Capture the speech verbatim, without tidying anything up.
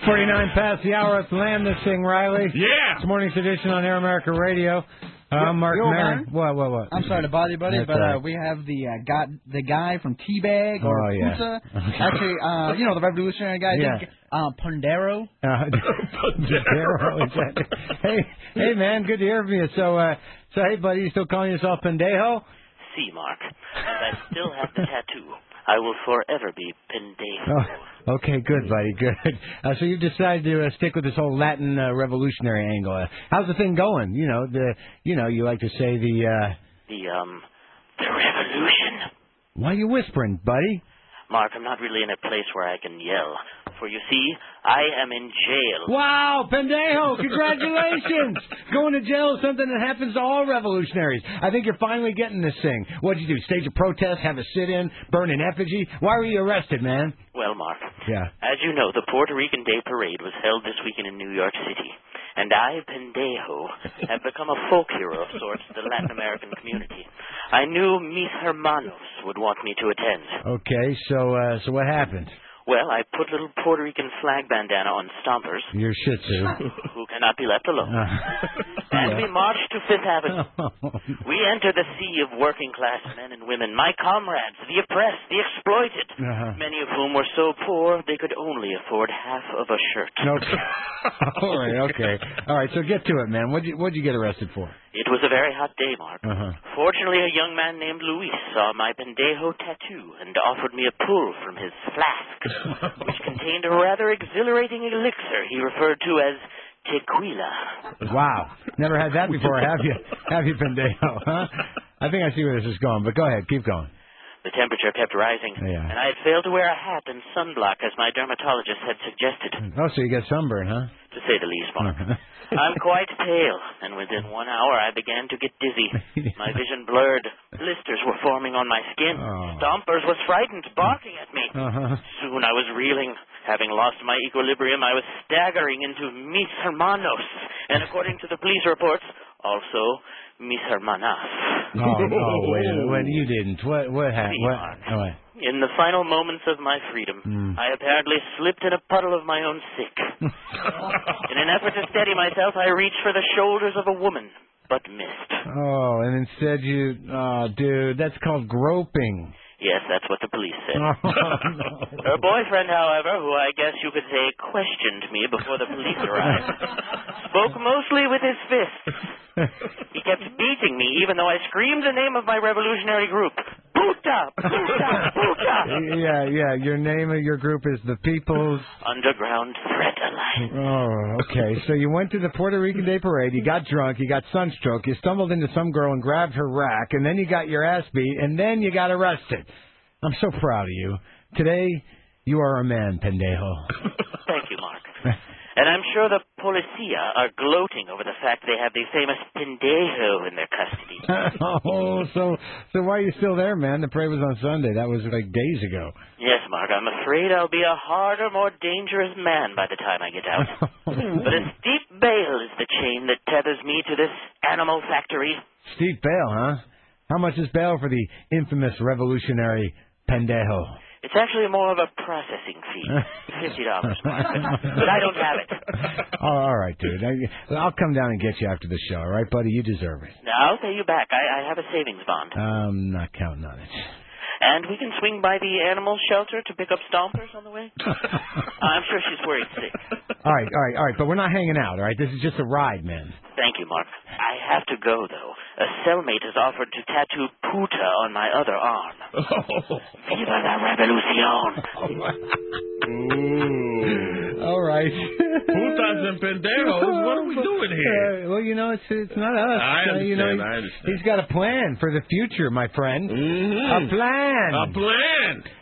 forty-nine past the hour. Let's land this thing, Riley. Yeah. It's morning's edition on Air America Radio. Uh, I'm Mark Yo, Maron. man. What, what, what? I'm sorry to bother you, buddy, That's but all right. uh, we have the uh, got the guy from Teabag or Oh, yeah. Pusa. Actually, uh, you know, the revolutionary guy. Yeah. Think, uh, Pandero. Uh, Pandero, exactly. Hey, hey, man, good to hear from you. So, uh, so, hey, buddy, you still calling yourself Pendejo? See, Mark, and I still have the tattoo. I will forever be Pendejo. Oh, okay, good, buddy, good. Uh, so you've decided to uh, stick with this whole Latin uh, revolutionary angle. Uh, how's the thing going? You know, the, you know, you like to say the. Uh... The um, the revolution. Why are you whispering, buddy? Mark, I'm not really in a place where I can yell. For you see, I am in jail. Wow, Pendejo, congratulations! Going to jail is something that happens to all revolutionaries. I think you're finally getting this thing. What'd you do, stage a protest, have a sit-in, burn an effigy? Why were you arrested, man? Well, Mark, yeah. as you know, the Puerto Rican Day Parade was held this weekend in New York City. And I, Pendejo, have become a folk hero of sorts to the Latin American community. I knew Mis Hermanos would want me to attend. Okay, so uh, so what happened? Well, I put little Puerto Rican flag bandana on Stompers. Your shih tzu. Who cannot be left alone. Uh, and yeah. we marched to Fifth Avenue. We entered the sea of working-class men and women, my comrades, the oppressed, the exploited, uh-huh. many of whom were so poor they could only afford half of a shirt. Okay. All right, okay. All right, so get to it, man. What'd you, what'd you get arrested for? It was a very hot day, Mark. Uh-huh. Fortunately, a young man named Luis saw my Pendejo tattoo and offered me a pull from his flask, which contained a rather exhilarating elixir he referred to as tequila. Wow. Never had that before, have you? Have you, Pendejo? Huh? I think I see where this is going, but go ahead. Keep going. The temperature kept rising, yeah. and I had failed to wear a hat and sunblock as my dermatologist had suggested. Oh, so you get sunburn, huh? To say the least, Mark. I'm quite pale, and within one hour I began to get dizzy. My vision blurred. Blisters were forming on my skin. Oh. Stompers was frightened, barking at me. Uh-huh. Soon I was reeling. Having lost my equilibrium, I was staggering into Mis Hermanos, and according to the police reports, also Mis Hermanas. Oh, no, wait a minute. Wait, you didn't. What, what happened? What? Oh, wait. In the final moments of my freedom, mm. I apparently slipped in a puddle of my own sick. In an effort to steady myself, I reached for the shoulders of a woman, but missed. Oh, and instead you... Oh, dude, that's called groping. Yes, that's what the police said. Oh, no. Her boyfriend, however, who I guess you could say questioned me before the police arrived, spoke mostly with his fists. He kept beating me even though I screamed the name of my revolutionary group. Puta! Puta! Puta! Yeah, yeah, your name of your group is the People's... Underground Threat Alliance. Oh, okay. So you went to the Puerto Rican Day Parade, you got drunk, you got sunstroke, you stumbled into some girl and grabbed her rack, and then you got your ass beat, and then you got arrested. I'm so proud of you. Today, you are a man, Pendejo. Thank you, Mark. And I'm sure the policia are gloating over the fact they have the famous Pendejo in their custody. Oh, so so why are you still there, man? The parade was on Sunday. That was like days ago. Yes, Mark, I'm afraid I'll be a harder, more dangerous man by the time I get out. But a steep bail is the chain that tethers me to this animal factory. Steep bail, huh? How much is bail for the infamous revolutionary Pendejo? It's actually more of a processing fee. Fifty dollars. But I don't have it. Oh, all right, dude. I, I'll come down and get you after the show, all right, buddy? You deserve it. Now, I'll pay you back. I, I have a savings bond. I'm not counting on it. And we can swing by the animal shelter to pick up Stompers on the way. I'm sure she's worried sick. All right, all right, all right. But we're not hanging out, all right? This is just a ride, man. Thank you, Mark. I have to go, though. A cellmate has offered to tattoo Puta on my other arm. Oh. Viva la revolucion! Ooh. All right. Putas and pendejos, what are we doing here? Uh, well, you know, it's it's not us. I understand, uh, you know, I he's, understand. He's got a plan for the future, my friend. Mm-hmm. A plan. A plan.